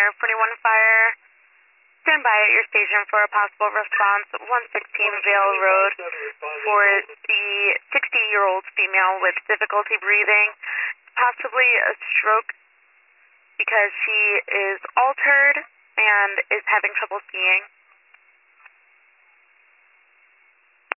Center 41 Fire. Stand by at your station for a possible response. 116 Vale Road for the 60-year-old female with difficulty breathing, possibly a stroke because she is altered and is having trouble seeing.